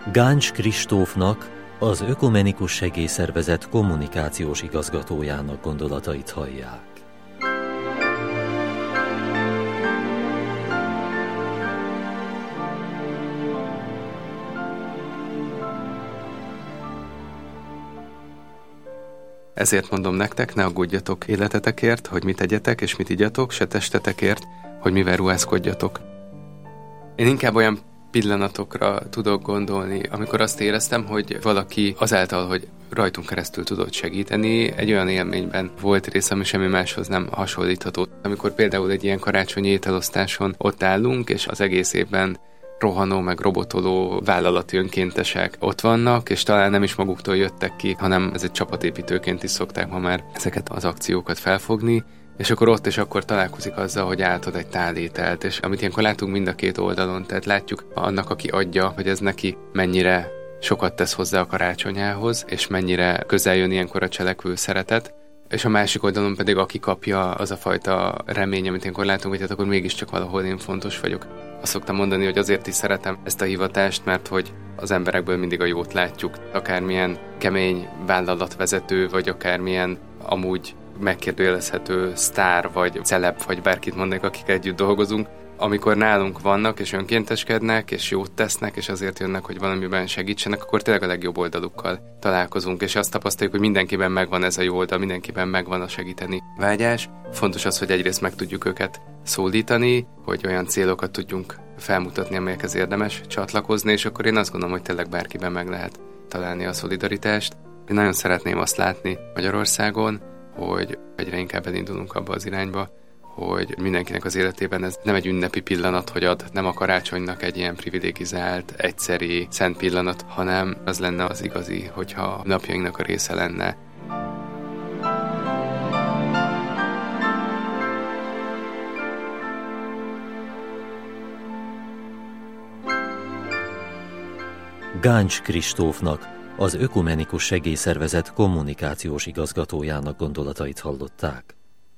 Gáncs Kristófnak, az Ökumenikus Segélyszervezet kommunikációs igazgatójának gondolatait hallják. Ezért mondom nektek, ne aggódjatok életetekért, hogy mit tegyetek és mit igyatok, se testetekért, hogy mivel ruházkodjatok. Én inkább olyan pillanatokra tudok gondolni, amikor azt éreztem, hogy valaki azáltal, hogy rajtunk keresztül tudott segíteni, egy olyan élményben volt rész, ami semmi máshoz nem hasonlítható. Amikor például egy ilyen karácsonyi ételosztáson ott állunk, és az egész évben rohanó, meg robotoló vállalati önkéntesek ott vannak, és talán nem is maguktól jöttek ki, hanem ez egy csapatépítőként is szokták ma már ezeket az akciókat felfogni, és akkor ott és akkor találkozik azzal, hogy átad egy tálételt, és amit ilyenkor látunk mind a két oldalon, tehát látjuk annak, aki adja, hogy ez neki mennyire sokat tesz hozzá a karácsonyához, és mennyire közel jön ilyenkor a cselekvő szeretet, és a másik oldalon pedig aki kapja, az a fajta remény, amit ilyenkor látunk, hogy hát akkor mégiscsak valahol én fontos vagyok. Azt szoktam mondani, hogy azért is szeretem ezt a hivatást, mert hogy az emberekből mindig a jót látjuk. Akármilyen kemény vállalatvezető, vagy akármilyen amúgy megkérdőjelezhető sztár, vagy celeb, vagy bárkit mondnék, akik együtt dolgozunk, amikor nálunk vannak, és önkénteskednek, és jót tesznek, és azért jönnek, hogy valamiben segítsenek, akkor tényleg a legjobb oldalukkal találkozunk, és azt tapasztaljuk, hogy mindenkiben megvan ez a jó oldal, mindenkiben megvan a segíteni vágyás. Fontos az, hogy egyrészt meg tudjuk őket szólítani, hogy olyan célokat tudjunk felmutatni, amelyekhez érdemes csatlakozni, és akkor én azt gondolom, hogy tényleg bárkiben meg lehet találni a szolidaritást. Én nagyon szeretném azt látni Magyarországon, hogy egyre inkább elindulunk abba az irányba, hogy mindenkinek az életében ez nem egy ünnepi pillanat, hogy ad, nem a karácsonynak egy ilyen privilegizált, egyszeri, szent pillanat, hanem az lenne az igazi, hogyha a napjainknak a része lenne. Gáncs Kristófnak, az Ökumenikus Segélyszervezet kommunikációs igazgatójának gondolatait hallották.